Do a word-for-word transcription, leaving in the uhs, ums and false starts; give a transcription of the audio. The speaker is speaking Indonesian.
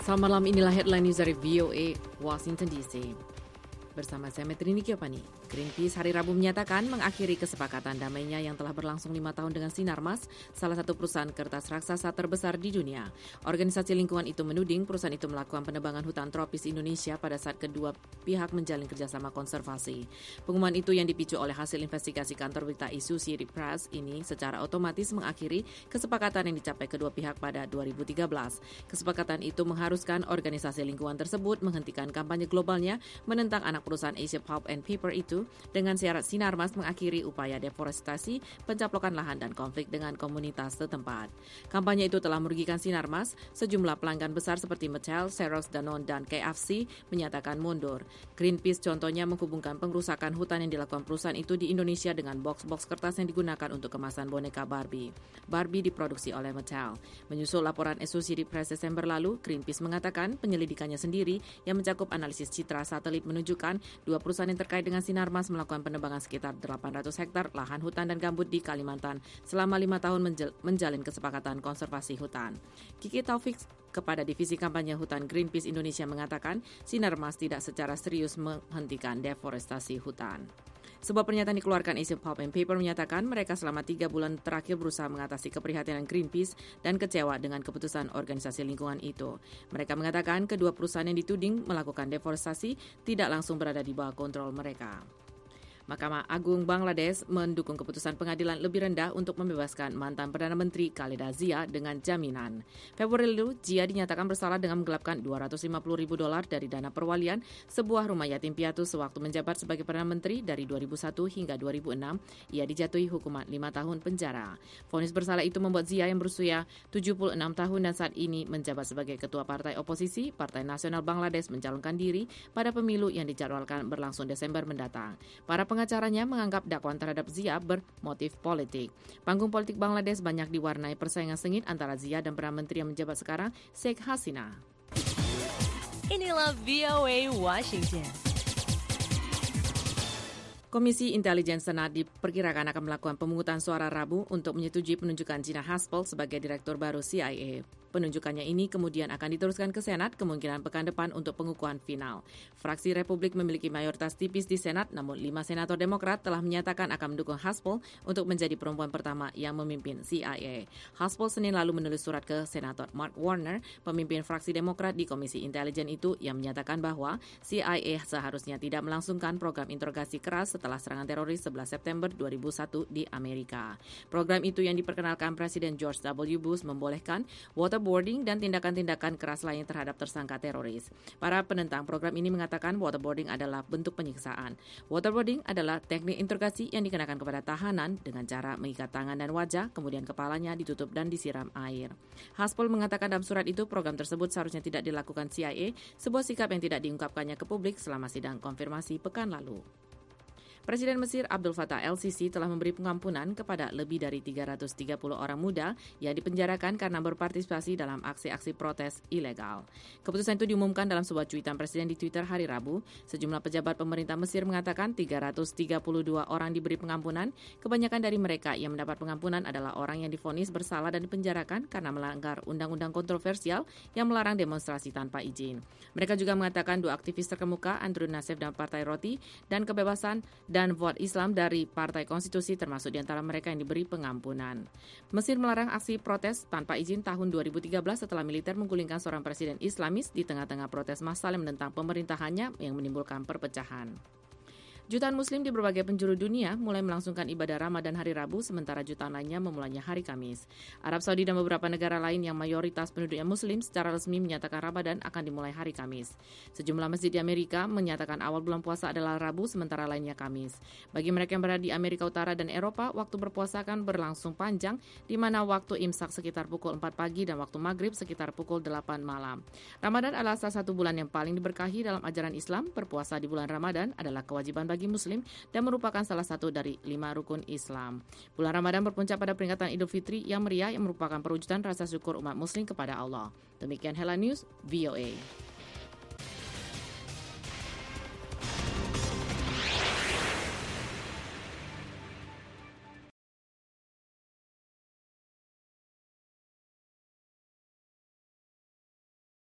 Selamat malam, inilah headline news dari V O A Washington D C. Bersama saya Metrini Kiopani. Greenpeace hari Rabu menyatakan mengakhiri kesepakatan damainya yang telah berlangsung lima tahun dengan Sinarmas, salah satu perusahaan kertas raksasa terbesar di dunia. Organisasi lingkungan itu menuding perusahaan itu melakukan penebangan hutan tropis Indonesia pada saat kedua pihak menjalin kerjasama konservasi. Pengumuman itu yang dipicu oleh hasil investigasi kantor berita Associated Press ini secara otomatis mengakhiri kesepakatan yang dicapai kedua pihak pada dua ribu tiga belas. Kesepakatan itu mengharuskan organisasi lingkungan tersebut menghentikan kampanye globalnya menentang anak perusahaan Asia Pulp and Paper itu dengan syarat Sinarmas mengakhiri upaya deforestasi, pencaplokan lahan dan konflik dengan komunitas setempat. Kampanye itu telah merugikan Sinarmas. Sejumlah pelanggan besar seperti Mattel, Xerox, Danone, dan K F C menyatakan mundur. Greenpeace contohnya menghubungkan pengrusakan hutan yang dilakukan perusahaan itu di Indonesia dengan box-box kertas yang digunakan untuk kemasan boneka Barbie. Barbie diproduksi oleh Mattel. Menyusul laporan Associated Press Desember lalu, Greenpeace mengatakan penyelidikannya sendiri yang mencakup analisis citra satelit menunjukkan dua perusahaan yang terkait dengan Sinarmas melakukan penebangan sekitar delapan ratus hektar lahan hutan dan gambut di Kalimantan selama lima tahun menjal- menjalin kesepakatan konservasi hutan. Kiki Taufik kepada Divisi Kampanye Hutan Greenpeace Indonesia mengatakan Sinarmas tidak secara serius menghentikan deforestasi hutan. Sebuah pernyataan dikeluarkan Asia Pulp and Paper menyatakan mereka selama tiga bulan terakhir berusaha mengatasi keprihatinan Greenpeace dan kecewa dengan keputusan organisasi lingkungan itu. Mereka mengatakan kedua perusahaan yang dituding melakukan deforestasi tidak langsung berada di bawah kontrol mereka. Mahkamah Agung Bangladesh mendukung keputusan pengadilan lebih rendah untuk membebaskan mantan Perdana Menteri Khaleda Zia dengan jaminan. Februari lalu, Zia dinyatakan bersalah dengan menggelapkan dua ratus lima puluh ribu dolar dari dana perwalian sebuah rumah yatim piatu sewaktu menjabat sebagai Perdana Menteri dari dua ribu satu hingga dua ribu enam. Ia dijatuhi hukuman lima tahun penjara. Vonis bersalah itu membuat Zia yang berusia tujuh puluh enam tahun dan saat ini menjabat sebagai ketua partai oposisi, Partai Nasional Bangladesh mencalonkan diri pada pemilu yang dijadwalkan berlangsung Desember mendatang. Para pengacaranya menganggap dakwaan terhadap Zia bermotif politik. Panggung politik Bangladesh banyak diwarnai persaingan sengit antara Zia dan Perdana Menteri yang menjabat sekarang, Sheikh Hasina. Inilah V O A Washington. Komisi Intelijen Senat diperkirakan akan melakukan pemungutan suara Rabu untuk menyetujui penunjukan Gina Haspel sebagai Direktur baru C I A. Penunjukannya ini kemudian akan diteruskan ke Senat kemungkinan pekan depan untuk pengukuhan final. Fraksi Republik memiliki mayoritas tipis di Senat, namun lima senator Demokrat telah menyatakan akan mendukung Haspel untuk menjadi perempuan pertama yang memimpin C I A. Haspel Senin lalu menulis surat ke Senator Mark Warner, pemimpin fraksi Demokrat di Komisi Intelijen itu, yang menyatakan bahwa C I A seharusnya tidak melangsungkan program interogasi keras setelah serangan teroris sebelas September dua ribu satu di Amerika. Program itu yang diperkenalkan Presiden George W. Bush membolehkan waterboarding dan tindakan-tindakan keras lain terhadap tersangka teroris. Para penentang program ini mengatakan waterboarding adalah bentuk penyiksaan. Waterboarding adalah teknik interogasi yang dikenakan kepada tahanan dengan cara mengikat tangan dan wajah, kemudian kepalanya ditutup dan disiram air. Haspel mengatakan dalam surat itu program tersebut seharusnya tidak dilakukan C I A, sebuah sikap yang tidak diungkapkannya ke publik selama sidang konfirmasi pekan lalu. Presiden Mesir Abdul Fattah el-Sisi telah memberi pengampunan kepada lebih dari tiga ratus tiga puluh orang muda yang dipenjarakan karena berpartisipasi dalam aksi-aksi protes ilegal. Keputusan itu diumumkan dalam sebuah cuitan Presiden di Twitter hari Rabu. Sejumlah pejabat pemerintah Mesir mengatakan tiga ratus tiga puluh dua orang diberi pengampunan. Kebanyakan dari mereka yang mendapat pengampunan adalah orang yang divonis bersalah dan dipenjarakan karena melanggar undang-undang kontroversial yang melarang demonstrasi tanpa izin. Mereka juga mengatakan dua aktivis terkemuka, Andrew Nassef dan Partai Roti, dan kebebasan dan vote Islam dari Partai Konstitusi termasuk di antara mereka yang diberi pengampunan. Mesir melarang aksi protes tanpa izin tahun dua ribu tiga belas setelah militer menggulingkan seorang presiden Islamis di tengah-tengah protes massal yang menentang pemerintahannya yang menimbulkan perpecahan. Jutaan Muslim di berbagai penjuru dunia mulai melangsungkan ibadah Ramadan hari Rabu, sementara jutaan lainnya memulainya hari Kamis. Arab Saudi dan beberapa negara lain yang mayoritas penduduknya Muslim secara resmi menyatakan Ramadan akan dimulai hari Kamis. Sejumlah masjid di Amerika menyatakan awal bulan puasa adalah Rabu, sementara lainnya Kamis. Bagi mereka yang berada di Amerika Utara dan Eropa, waktu berpuasa akan berlangsung panjang, di mana waktu imsak sekitar pukul empat pagi dan waktu maghrib sekitar pukul delapan malam. Ramadan adalah salah satu bulan yang paling diberkahi dalam ajaran Islam. Berpuasa di bulan Ramadan adalah kewajiban bagi Muslim dan merupakan salah satu dari lima rukun Islam. Bulan Ramadan berpuncak pada peringatan Idul Fitri yang meriah yang merupakan perwujudan rasa syukur umat Muslim kepada Allah. Demikian Headline News V O A.